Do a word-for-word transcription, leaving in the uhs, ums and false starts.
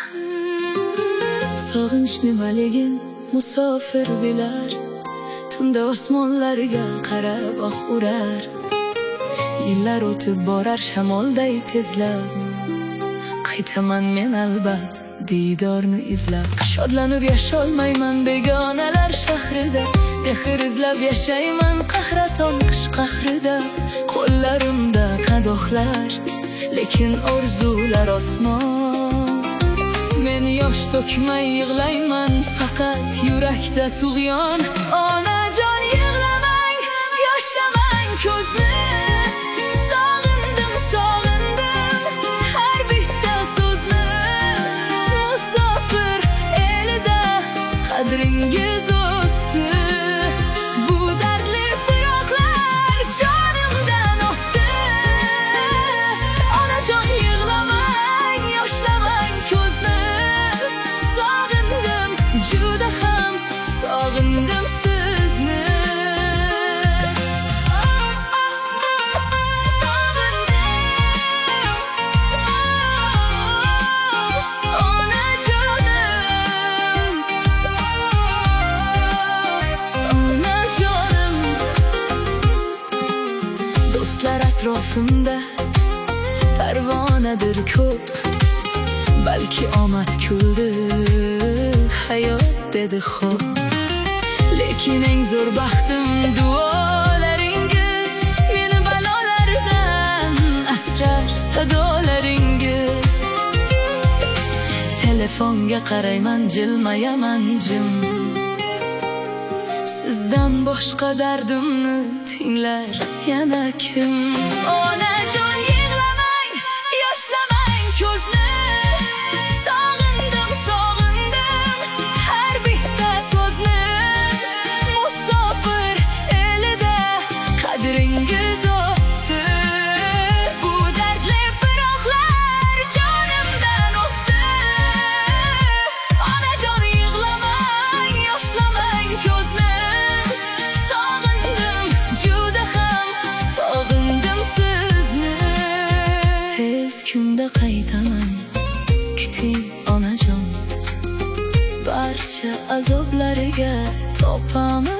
Sog'inch nimaligin musofir bilar, tunda osmonlarga qarab oq urar. Yillar o'tib borar shamolday tezlab, qaytaman men albat diydorni izlab. Shodlanib yasholmayman begonalar shahrida, mehr izlab yashayman qahraton qish qahrida. Qo'llarimda qadoqlar, lekin orzular osmon. Men yosh to'kmay yig'layman, faqat yurakda tug'yon. Onajon yig'lamang, yoshlamang ko'zni. Sog'indim, sog'indim har bitta so'zni. Musofir elida qadringiz o'tdi. Bu dardli firoqlar jonimdan o'tdi. Onajon yig'lamang, yoshlamang ko'zni. Sog'indim, juda ham sog'indim sizni. Do'stlar atrofimda parvonadir ko'p, balki omad kuldi, hayot dedi xo'p. Lekin eng zo'r baxtim duolaringiz, meni balolardan asrar sadolaringiz. Telefonga qarayman, jilmayaman jim, sizdan boshqa dardimni tinglar yana kim? Onajon yig'lamang, yoshlamang ko'zni. Sog'indim, sog'indim har bitta so'zni. Musofir elida qadringiz o'tdi. Bu dardli firoqlar jonimdan o'tdi. Onajon yig'lamang, yoshlamang ko'zni. Sog'indim, juda ham sog'indim sizni. Tez kunda qaytaman, kuting onajon. Barcha azoblariga topaman